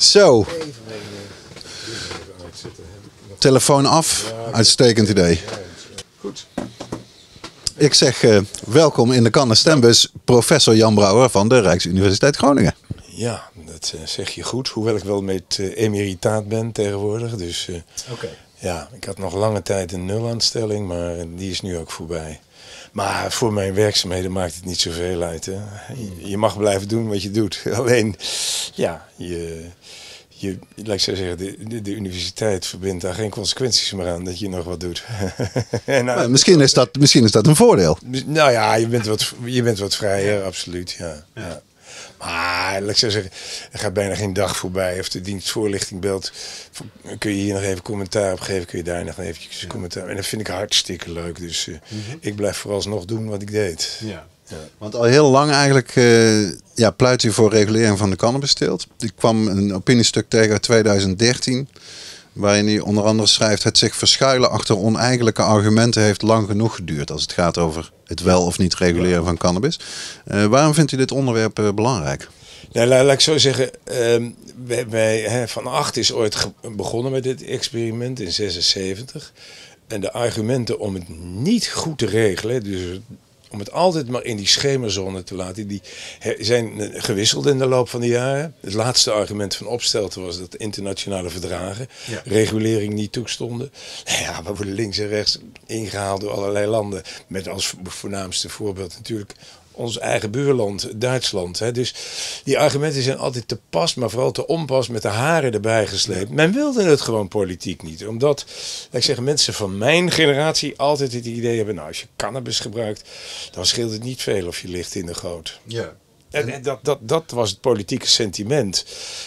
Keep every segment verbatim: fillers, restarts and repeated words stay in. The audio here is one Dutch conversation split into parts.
Zo. Telefoon af. Uitstekend idee. Goed. Ik zeg uh, welkom in de Kan en Stembus professor Jan Brouwer van de Rijksuniversiteit Groningen. Ja, dat uh, zeg je goed. Hoewel ik wel met uh, emeritaat ben tegenwoordig. Dus uh, okay. ja, ik had nog lange tijd een nulaanstelling, maar die is nu ook voorbij. Maar voor mijn werkzaamheden maakt het niet zoveel uit. Hè. Je mag blijven doen wat je doet. Alleen, ja, je, je, laat ik zo zeggen, de, de, de universiteit verbindt daar geen consequenties meer aan dat je nog wat doet. en, nou, misschien, is dat, misschien is dat een voordeel. Nou ja, je bent wat, je bent wat vrijer, absoluut. Ja, ja. Ja. Maar laat ik zo zeggen, er gaat bijna geen dag voorbij of de dienst voorlichting belt. Kun je hier nog even commentaar op geven, kun je daar nog eventjes commentaar. En dat vind ik hartstikke leuk. Dus uh, mm-hmm. ik blijf vooralsnog doen wat ik deed. Ja. Ja. Want al heel lang eigenlijk uh, ja, pleit u voor regulering van de cannabisteelt. Ik kwam een opiniestuk tegen uit tweeduizend dertien. Waarin hij onder andere schrijft: het zich verschuilen achter oneigenlijke argumenten heeft lang genoeg geduurd. Als het gaat over het wel of niet reguleren van cannabis. Uh, waarom vindt u dit onderwerp uh, belangrijk? Nou, laat, laat ik zo zeggen. Uh, wij, wij, hè, Van Acht is ooit ge- begonnen met dit experiment in zesenzeventig. En de argumenten om het niet goed te regelen, dus om het altijd maar in die schemerzone te laten, die zijn gewisseld in de loop van de jaren. Het laatste argument van Opstelten was dat internationale verdragen ja. regulering niet toestonden. Ja, we worden links en rechts ingehaald door allerlei landen. Met als voornaamste voorbeeld natuurlijk ons eigen buurland, Duitsland. Hè. Dus die argumenten zijn altijd te pas, maar vooral te onpas, met de haren erbij gesleept. Men wilde het gewoon politiek niet. Omdat, ik zeg, mensen van mijn generatie altijd het idee hebben, nou, als je cannabis gebruikt, dan scheelt het niet veel of je ligt in de goot. Ja. En, en dat, dat, dat was het politieke sentiment.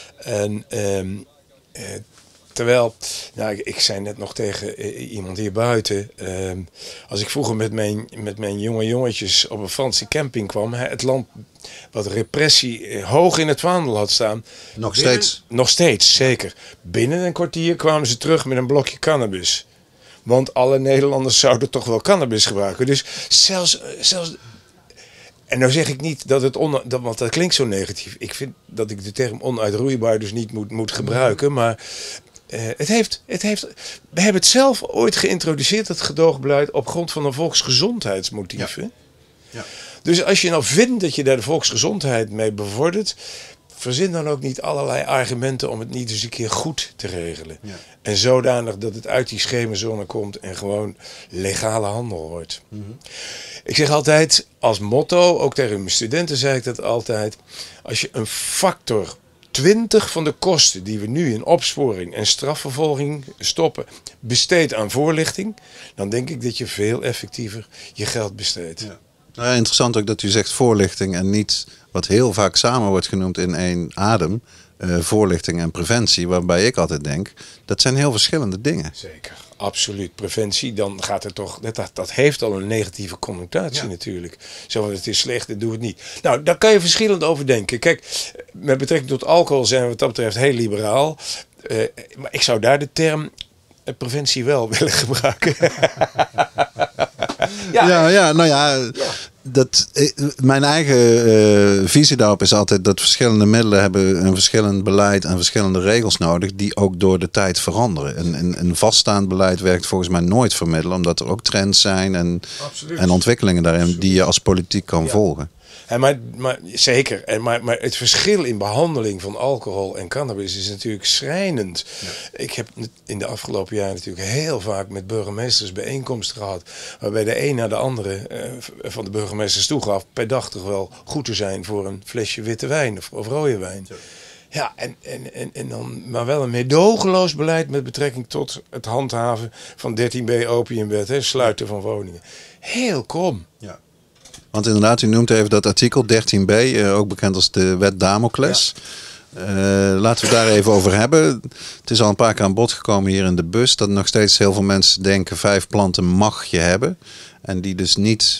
En um, uh, Terwijl, nou, ik, ik zei net nog tegen uh, iemand hier buiten. Uh, als ik vroeger met mijn, met mijn jonge jongetjes op een Franse camping kwam. Hè, het land wat repressie uh, hoog in het vaandel had staan. Nog binnen, steeds? Nog steeds, zeker. Binnen een kwartier kwamen ze terug met een blokje cannabis. Want alle Nederlanders zouden toch wel cannabis gebruiken. Dus zelfs... zelfs En nou zeg ik niet dat het, on, dat, want dat klinkt zo negatief. Ik vind dat ik de term onuitroeibaar dus niet moet, moet gebruiken. Maar uh, het heeft, het heeft, we hebben het zelf ooit geïntroduceerd, het gedoogbeleid, op grond van een volksgezondheidsmotief. Ja. Ja. Dus als je nou vindt dat je daar de volksgezondheid mee bevordert, verzin dan ook niet allerlei argumenten om het niet eens een keer goed te regelen. Ja. En zodanig dat het uit die schemerzone komt en gewoon legale handel wordt. Mm-hmm. Ik zeg altijd als motto, ook tegen mijn studenten zei ik dat altijd, als je een factor twintig van de kosten die we nu in opsporing en strafvervolging stoppen, besteedt aan voorlichting, dan denk ik dat je veel effectiever je geld besteedt. Ja. Nou ja, interessant ook dat u zegt voorlichting en niet wat heel vaak samen wordt genoemd in één adem, uh, voorlichting en preventie, waarbij ik altijd denk, dat zijn heel verschillende dingen. Zeker, absoluut. Preventie, dan gaat het toch, dat, dat heeft al een negatieve connotatie ja. natuurlijk. Zo van het is slecht en doe het niet. Nou, daar kan je verschillend over denken. Kijk, met betrekking tot alcohol zijn we wat dat betreft heel liberaal. Uh, maar ik zou daar de term preventie wel willen gebruiken. ja, ja, ja, nou ja, ja. Dat, mijn eigen uh, visie daarop is altijd dat verschillende middelen hebben een verschillend beleid en verschillende regels nodig die ook door de tijd veranderen. Een, een, een vaststaand beleid werkt volgens mij nooit voor middelen, omdat er ook trends zijn en, en ontwikkelingen daarin Absoluut. Die je als politiek kan ja. volgen. Ja, maar, maar zeker, en maar, maar het verschil in behandeling van alcohol en cannabis is natuurlijk schrijnend. Ja. Ik heb in de afgelopen jaren natuurlijk heel vaak met burgemeesters bijeenkomsten gehad, waarbij de een naar de andere uh, van de burgemeesters toegaf per dag toch wel goed te zijn voor een flesje witte wijn of, of rode wijn. Ja. Ja, en, en, en, en dan, maar wel een meedogenloos beleid met betrekking tot het handhaven van dertien b opiumwet, hè, sluiten van woningen. Heel krom. Ja. Want inderdaad, u noemt even dat artikel dertien b, uh, ook bekend als de wet Damocles. Ja. Uh, laten we het daar even over hebben. Het is al een paar keer aan bod gekomen hier in de bus dat nog steeds heel veel mensen denken vijf planten mag je hebben. En die dus niet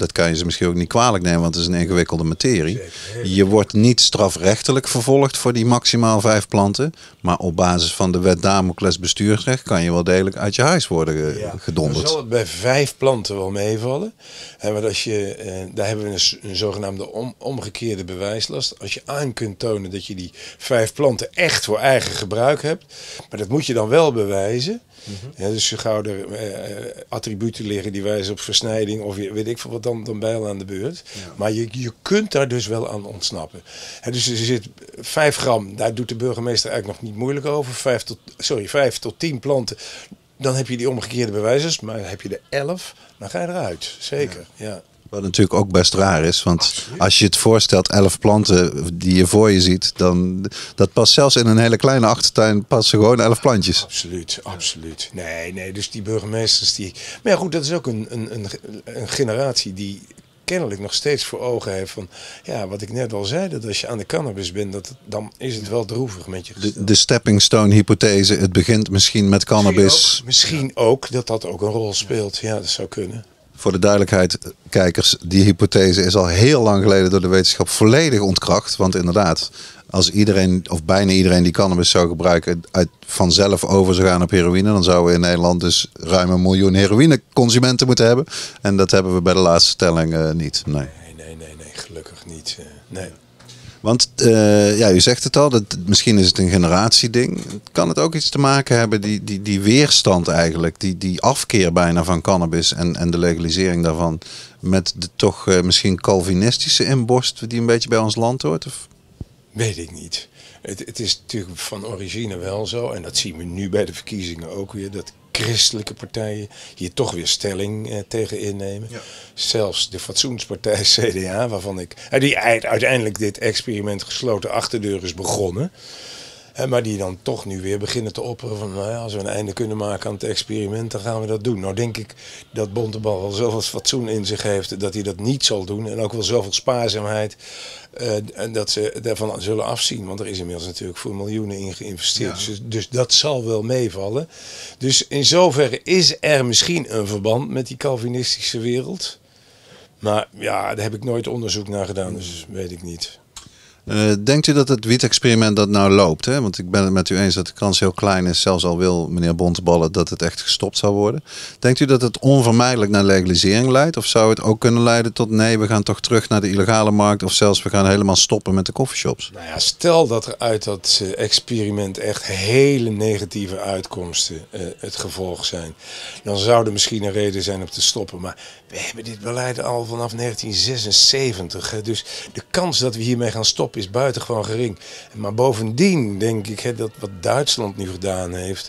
dat kan je ze misschien ook niet kwalijk nemen, want het is een ingewikkelde materie. Je wordt niet strafrechtelijk vervolgd voor die maximaal vijf planten. Maar op basis van de wet Damocles bestuursrecht kan je wel degelijk uit je huis worden ge- Ja, gedonderd. dan zal het bij vijf planten wel meevallen. En want als je, eh, daar hebben we een, een zogenaamde om, omgekeerde bewijslast. Als je aan kunt tonen dat je die vijf planten echt voor eigen gebruik hebt. Maar dat moet je dan wel bewijzen. Mm-hmm. Ja, dus je gauw er eh, attributen liggen die wijzen op versnijding of je, weet ik veel wat dan, dan bijl aan de beurt. Ja. Maar je, je kunt daar dus wel aan ontsnappen. Ja, dus er zit vijf gram, daar doet de burgemeester eigenlijk nog niet moeilijk over. Vijf tot, sorry, vijf tot tien planten. Dan heb je die omgekeerde bewijzen, maar heb je er elf, dan ga je eruit. Zeker, ja. ja. Wat natuurlijk ook best raar is, want absoluut. Als je het voorstelt, elf planten die je voor je ziet, dan dat past zelfs in een hele kleine achtertuin, passen gewoon elf plantjes. Absoluut, absoluut. Nee, nee, dus die burgemeesters die. Maar ja, goed, dat is ook een, een, een, een generatie die kennelijk nog steeds voor ogen heeft van, ja, wat ik net al zei, dat als je aan de cannabis bent, dat, dan is het wel droevig met je gesteld. De, de stepping stone hypothese, het begint misschien met cannabis. Misschien ook, misschien ook dat dat ook een rol speelt. Ja, dat zou kunnen. Voor de duidelijkheid, kijkers, die hypothese is al heel lang geleden door de wetenschap volledig ontkracht. Want inderdaad, als iedereen of bijna iedereen die cannabis zou gebruiken uit vanzelf over zou gaan op heroïne, dan zouden we in Nederland dus ruim een miljoen heroïneconsumenten moeten hebben. En dat hebben we bij de laatste telling uh, niet. Nee. nee, nee, nee, nee, gelukkig niet. Uh, nee. Want uh, ja, u zegt het al, dat, misschien is het een generatieding. Kan het ook iets te maken hebben, die, die, die weerstand eigenlijk, die, die afkeer bijna van cannabis en, en de legalisering daarvan, met de toch uh, misschien Calvinistische inborst die een beetje bij ons land hoort? Of? Weet ik niet. Het, het is natuurlijk van origine wel zo, en dat zien we nu bij de verkiezingen ook weer, dat christelijke partijen hier toch weer stelling eh, tegen innemen. Ja. Zelfs de fatsoenspartij C D A, waarvan ik, eh, die uiteindelijk dit experiment gesloten achterdeur is begonnen. Eh, maar die dan toch nu weer beginnen te opperen van, nou ja, als we een einde kunnen maken aan het experiment, dan gaan we dat doen. Nou denk ik dat Bontebal wel zoveel fatsoen in zich heeft dat hij dat niet zal doen. En ook wel zoveel spaarzaamheid. Uh, en dat ze daarvan zullen afzien. Want er is inmiddels natuurlijk voor miljoenen in geïnvesteerd. Ja. Dus, dus dat zal wel meevallen. Dus in zoverre is er misschien een verband met die Calvinistische wereld. Maar ja, daar heb ik nooit onderzoek naar gedaan. Dus weet ik niet. Uh, denkt u dat het wiet-experiment dat nou loopt? Hè? Want ik ben het met u eens dat de kans heel klein is. Zelfs al wil meneer Bonteballen dat het echt gestopt zou worden. Denkt u dat het onvermijdelijk naar legalisering leidt? Of zou het ook kunnen leiden tot nee, we gaan toch terug naar de illegale markt? Of zelfs we gaan helemaal stoppen met de coffeeshops? Nou ja, stel dat er uit dat uh, experiment echt hele negatieve uitkomsten uh, het gevolg zijn. Dan zou er misschien een reden zijn om te stoppen. Maar we hebben dit beleid al vanaf negentien zesenzeventig. Hè? Dus de kans dat we hiermee gaan stoppen is buitengewoon gering. Maar bovendien denk ik hè, dat wat Duitsland nu gedaan heeft,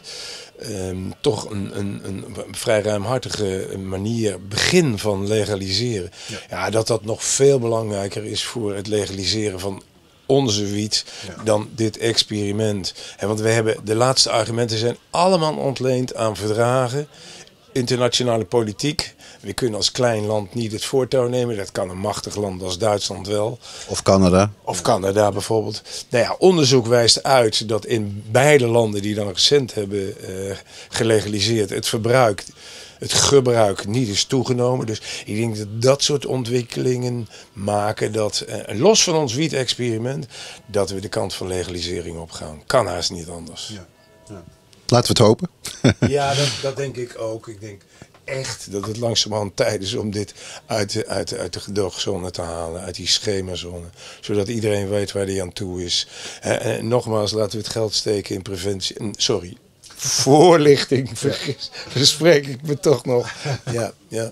um, toch een, een, een vrij ruimhartige manier, begin van legaliseren. Ja. ja, dat dat nog veel belangrijker is voor het legaliseren van onze wiet ja. dan dit experiment. En want we hebben, de laatste argumenten zijn allemaal ontleend aan verdragen, internationale politiek. We kunnen als klein land niet het voortouw nemen. Dat kan een machtig land als Duitsland wel. Of Canada. Of Canada bijvoorbeeld. Nou ja, onderzoek wijst uit dat in beide landen die dan recent hebben uh, gelegaliseerd, het verbruik, het gebruik niet is toegenomen. Dus ik denk dat dat soort ontwikkelingen maken dat, uh, los van ons wiet-experiment, dat we de kant van legalisering op gaan. Kan haast niet anders. Ja. Ja. Laten we het hopen. Ja, dat, dat denk ik ook. Ik denk echt dat het langzamerhand tijd is om dit uit de, uit de, uit de gedoogzone te halen, uit die schemazone. Zodat iedereen weet waar hij aan toe is. En, en nogmaals, laten we het geld steken in preventie. Sorry, voorlichting. Vergis, verspreek ik me toch nog. Ja, ja.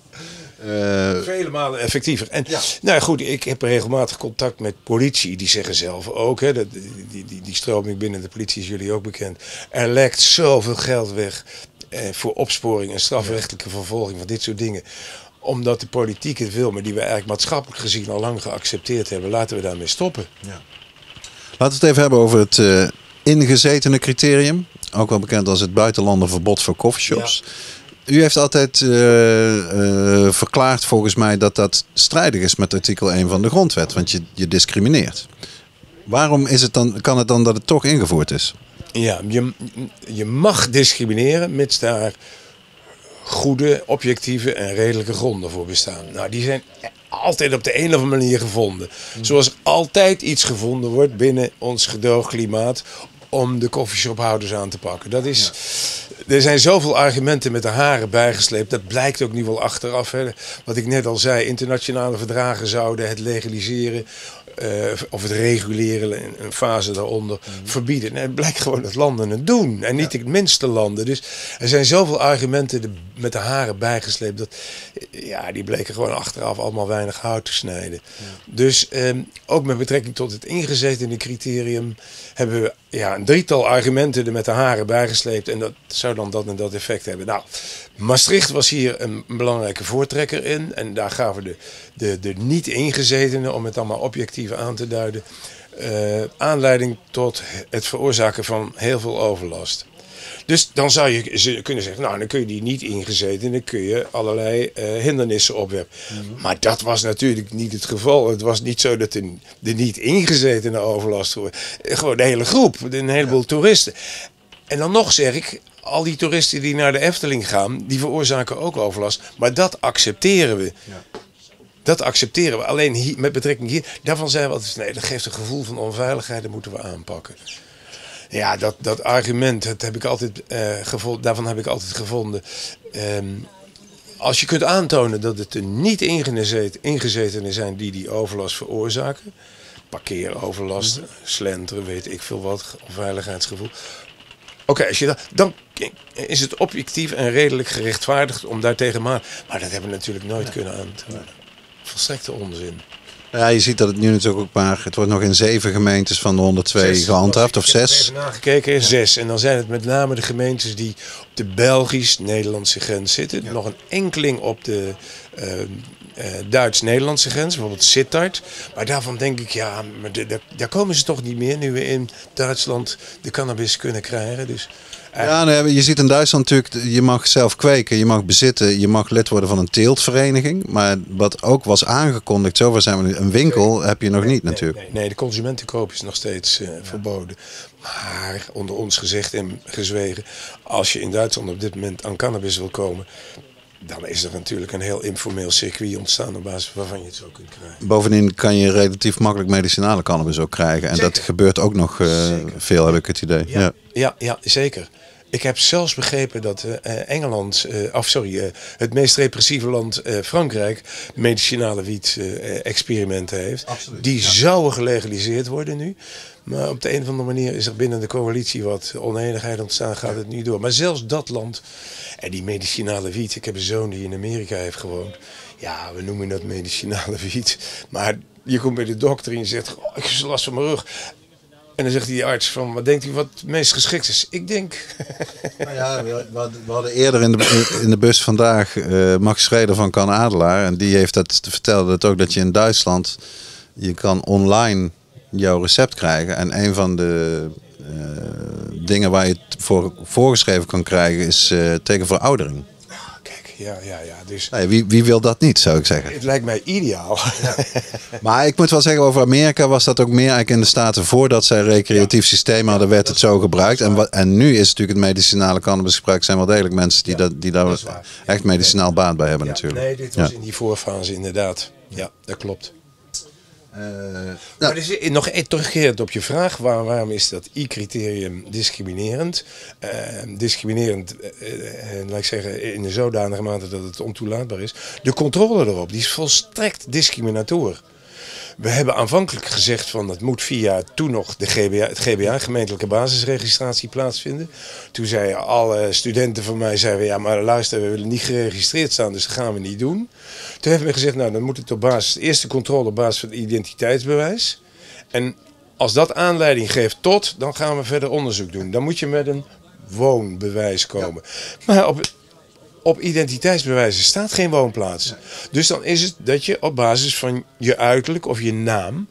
Uh, Vele malen effectiever. En ja. nou goed, ik heb regelmatig contact met politie. Die zeggen zelf ook, hè, dat, die, die, die stroming binnen de politie is jullie ook bekend. Er lekt zoveel geld weg eh, voor opsporing en strafrechtelijke vervolging van dit soort dingen. Omdat de politiek het wil, maar die we eigenlijk maatschappelijk gezien al lang geaccepteerd hebben. Laten we daarmee stoppen. Ja. Laten we het even hebben over het uh, ingezetene criterium. Ook wel bekend als het buitenlandenverbod voor coffeeshops. Ja. U heeft altijd uh, uh, verklaard volgens mij dat dat strijdig is met artikel één van de grondwet. Want je, je discrimineert. Waarom is het dan, kan het dan dat het toch ingevoerd is? Ja, je, je mag discrimineren mits daar goede, objectieve en redelijke gronden voor bestaan. Nou, die zijn altijd op de een of andere manier gevonden. Zoals er altijd iets gevonden wordt binnen ons gedoogsklimaat om de koffieshophouders aan te pakken. Dat is, ja. Er zijn zoveel argumenten met de haren bijgesleept. Dat blijkt ook nu wel achteraf. Hè. Wat ik net al zei, internationale verdragen zouden het legaliseren uh, of het reguleren, een fase daaronder, mm. verbieden. Nee, het blijkt gewoon dat landen het doen. En niet ja. de minste landen. Dus er zijn zoveel argumenten de, met de haren bijgesleept. Dat, ja, die bleken gewoon achteraf allemaal weinig hout te snijden. Ja. Dus um, ook met betrekking tot het ingezetene criterium hebben we ja, een drietal argumenten er met de haren bijgesleept. En dat zou dan dat en dat effect hebben. Nou, Maastricht was hier een, een belangrijke voortrekker in. En daar gaven de, de, de niet ingezetenen, om het allemaal objectief aan te duiden, uh, aanleiding tot het veroorzaken van heel veel overlast. Dus dan zou je kunnen zeggen, nou dan kun je die niet ingezetenen, kun je allerlei uh, hindernissen opwerpen. Mm-hmm. Maar dat was natuurlijk niet het geval. Het was niet zo dat de, de niet ingezetenen overlast worden. Gewoon de hele groep, een heleboel ja. toeristen. En dan nog zeg ik, al die toeristen die naar de Efteling gaan, die veroorzaken ook overlast. Maar dat accepteren we. Ja. Dat accepteren we. Alleen hier, met betrekking hier, daarvan zijn we altijd, nee, dat geeft een gevoel van onveiligheid, dat moeten we aanpakken. Ja, dat, dat argument, dat heb ik altijd, uh, gevonden, daarvan heb ik altijd gevonden. Um, als je kunt aantonen dat het er niet ingezet, ingezetenen zijn die die overlast veroorzaken. Parkeeroverlast, mm-hmm. slenteren, weet ik veel wat, onveiligheidsgevoel. Oké, okay, dan is het objectief en redelijk gerechtvaardigd om daartegen maar. Maar dat hebben we natuurlijk nooit ja. kunnen aantonen. Volstrekte onzin. Ja, je ziet dat het nu natuurlijk ook maar, het wordt nog in zeven gemeentes van de honderdtwee zes, gehandhaafd, of zes. Ik heb even nagekeken, ja. zes. En dan zijn het met name de gemeentes die op de Belgisch-Nederlandse grens zitten. Ja. Nog een enkeling op de uh, uh, Duits-Nederlandse grens, bijvoorbeeld Sittard. Maar daarvan denk ik, ja, maar de, de, daar komen ze toch niet meer nu we in Duitsland de cannabis kunnen krijgen. Dus ja, nee, je ziet in Duitsland natuurlijk, je mag zelf kweken, je mag bezitten, je mag lid worden van een teeltvereniging. Maar wat ook was aangekondigd, zover zijn we nu, een winkel nee, heb je nog nee, niet nee, natuurlijk. Nee, nee, de consumentenkoop is nog steeds uh, ja. verboden. Maar onder ons gezegd en gezwegen, als je in Duitsland op dit moment aan cannabis wil komen, dan is er natuurlijk een heel informeel circuit ontstaan op basis waarvan je het zo kunt krijgen. Bovendien kan je relatief makkelijk medicinale cannabis ook krijgen. En zeker. Dat gebeurt ook nog uh, veel, heb ik het idee. Ja, ja. ja, ja zeker. Ik heb zelfs begrepen dat uh, Engeland, uh, of sorry, uh, het meest repressieve land uh, Frankrijk medicinale wiet uh, experimenten heeft. Absoluut, die ja. zouden gelegaliseerd worden nu. Maar op de een of andere manier is er binnen de coalitie wat oneenigheid ontstaan, gaat het niet door. Maar zelfs dat land, en die medicinale wiet, ik heb een zoon die in Amerika heeft gewoond. Ja, we noemen dat medicinale wiet. Maar je komt bij de dokter en je zegt, oh, ik heb zo last van mijn rug. En dan zegt die arts van, wat denkt u wat het meest geschikt is? Ik denk... Nou ja, we, we hadden eerder in de, in de bus vandaag uh, Max Schreder van Kan Adelaar. En die heeft dat vertelde dat ook, dat je in Duitsland, je kan online jouw recept krijgen. En een van de uh, dingen waar je het voor voorgeschreven kan krijgen is uh, tegen veroudering. Ja, ja, ja. Dus nee, wie, wie wil dat niet, zou ik zeggen. Het lijkt mij ideaal. Ja. Maar ik moet wel zeggen, over Amerika was dat ook meer eigenlijk in de Staten. Voordat zij recreatief ja. systeem hadden, werd het zo gebruikt. En, wat, en nu is het natuurlijk het medicinale cannabisgebruik. Zijn wel degelijk mensen die, ja, dat, die daar echt medicinaal nee. baat bij hebben ja, natuurlijk. Nee, dit was ja. in die voorfase inderdaad. Ja, dat klopt. Uh, nou, maar dus, nog terugkerend op je vraag, waar, waarom is dat I-criterium discriminerend? Uh, discriminerend, uh, uh, laat ik zeggen, in de zodanige mate dat het ontoelaatbaar is. De controle erop, die is volstrekt discriminator. We hebben aanvankelijk gezegd van dat moet via toen nog de G B A, het G B A, gemeentelijke basisregistratie, plaatsvinden. Toen zeiden alle studenten van mij, zeiden ja maar luister, we willen niet geregistreerd staan, dus dat gaan we niet doen. Toen hebben we gezegd, nou dan moet het op basis, de eerste controle op basis van het identiteitsbewijs. En als dat aanleiding geeft tot, dan gaan we verder onderzoek doen. Dan moet je met een woonbewijs komen. Ja. Maar op... Op identiteitsbewijzen staat geen woonplaats. Nee. Dus dan is het dat je op basis van je uiterlijk of je naam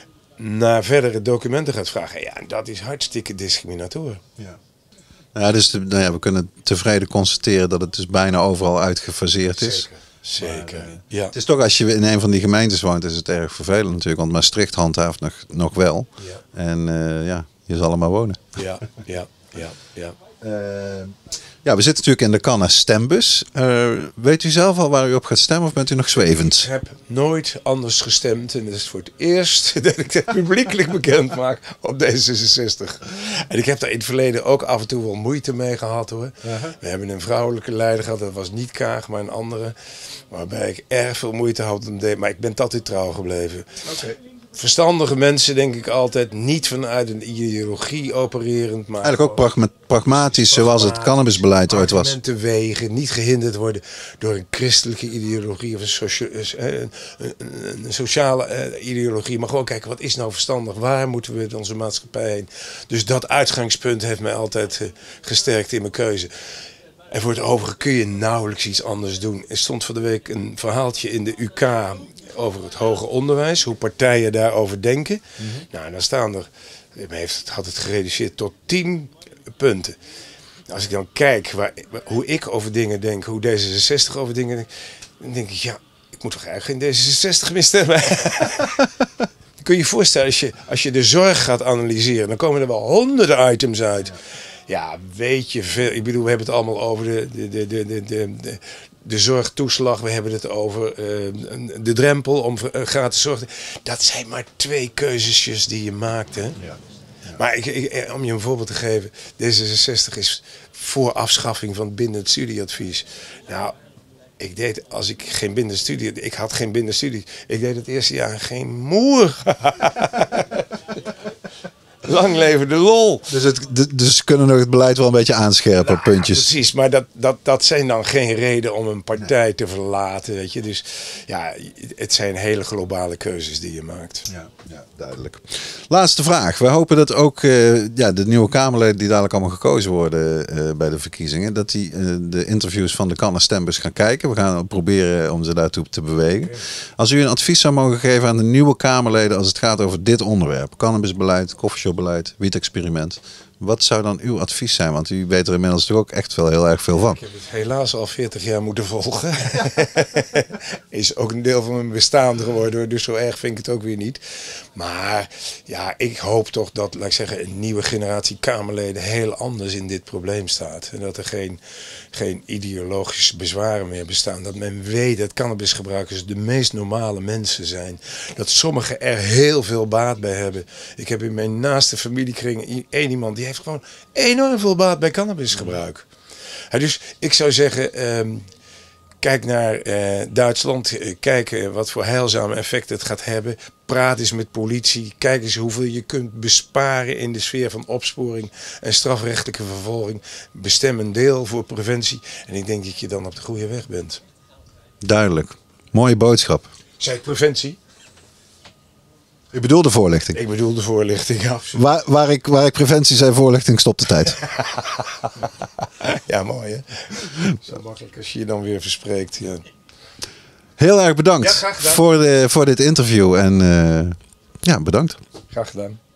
naar verdere documenten gaat vragen. Ja, dat is hartstikke discriminator. Ja. Ja, dus nou ja, we kunnen tevreden constateren dat het dus bijna overal uitgefaseerd is. Zeker. Zeker. Maar, uh, ja. Het is toch, als je in een van die gemeentes woont, is het erg vervelend natuurlijk. Want Maastricht handhaaft nog, nog wel. Ja. En uh, ja, je zal er maar wonen. Ja, ja, ja, ja. Uh, Ja, we zitten natuurlijk in de Canna stembus. Uh, weet u zelf al waar u op gaat stemmen of bent u nog zwevend? Ik heb nooit anders gestemd en het is voor het eerst dat ik het publiekelijk bekend maak op D zesenzestig. En ik heb daar in het verleden ook af en toe wel moeite mee gehad hoor. Uh-huh. We hebben een vrouwelijke leider gehad, dat was niet Kaag, maar een andere. Waarbij ik erg veel moeite had om te, maar ik ben altijd trouw gebleven. Okay. Verstandige mensen, denk ik altijd, niet vanuit een ideologie opererend. Maar eigenlijk ook pragma pragmatisch, zoals het cannabisbeleid ooit was. Argumenten wegen, niet gehinderd worden door een christelijke ideologie of een, socia een, een, een sociale uh, ideologie. Maar gewoon kijken, wat is nou verstandig? Waar moeten we met onze maatschappij heen? Dus dat uitgangspunt heeft mij altijd uh, gesterkt in mijn keuze. En voor het overige kun je nauwelijks iets anders doen. Er stond van de week een verhaaltje in de U K over het hoger onderwijs, hoe partijen daarover denken. Mm-hmm. Nou, dan staan er, heeft, had het gereduceerd tot tien punten. Als ik dan kijk waar, hoe ik over dingen denk, hoe D zesenzestig over dingen denkt, dan denk ik, ja, ik moet toch eigenlijk geen D zesenzestig meer stemmen. Kun je je voorstellen, als je, als je de zorg gaat analyseren, dan komen er wel honderden items uit. Ja. Ja, weet je veel. Ik bedoel, we hebben het allemaal over de, de, de, de, de, de, de zorgtoeslag. We hebben het over uh, de drempel om uh, gratis zorg. Dat zijn maar twee keuzesjes die je maakt. Hè? Ja. Ja. Maar ik, ik, om je een voorbeeld te geven. D zesenzestig is voor afschaffing van bindend studieadvies. Nou, ik deed, als ik geen bindend studie... Ik had geen bindend studie. Ik deed het eerste jaar geen moer. Lang leven de lol. Dus, het, dus kunnen nog het beleid wel een beetje aanscherpen, nou, puntjes. Ja, precies, maar dat, dat, dat zijn dan geen reden om een partij nee. te verlaten. Weet je? Dus ja, het zijn hele globale keuzes die je maakt. Ja, ja, duidelijk. Laatste vraag. We hopen dat ook uh, ja, de nieuwe Kamerleden die dadelijk allemaal gekozen worden uh, bij de verkiezingen, dat die uh, de interviews van de Canna stembus gaan kijken. We gaan proberen om ze daartoe te bewegen. Okay. Als u een advies zou mogen geven aan de nieuwe Kamerleden als het gaat over dit onderwerp, cannabisbeleid, koffieshopbeleid, wiet-experiment. Wat zou dan uw advies zijn? Want u weet er inmiddels toch ook echt wel heel erg veel van. Ik heb het helaas al veertig jaar moeten volgen. Is ook een deel van mijn bestaan geworden. Dus zo erg vind ik het ook weer niet. Maar ja, ik hoop toch dat, laat ik zeggen, een nieuwe generatie Kamerleden heel anders in dit probleem staat. En dat er geen, geen ideologische bezwaren meer bestaan. Dat men weet dat cannabisgebruikers de meest normale mensen zijn. Dat sommigen er heel veel baat bij hebben. Ik heb in mijn naaste familiekring één iemand die heeft gewoon enorm veel baat bij cannabisgebruik. Ja, dus ik zou zeggen, um, kijk naar uh, Duitsland, uh, kijk uh, wat voor heilzame effecten het gaat hebben. Praat eens met politie, kijk eens hoeveel je kunt besparen in de sfeer van opsporing en strafrechtelijke vervolging. Bestem een deel voor preventie en ik denk dat je dan op de goede weg bent. Duidelijk. Mooie boodschap. Zei ik preventie? U bedoelt de voorlichting? Ik bedoel de voorlichting, ja, absoluut. Waar, waar, ik, waar ik preventie zei, voorlichting, stopt de tijd. Ja, mooi hè. Zo makkelijk als je je dan weer verspreekt. Ja. Heel erg bedankt ja, voor, de, voor dit interview. En uh, ja, bedankt. Graag gedaan.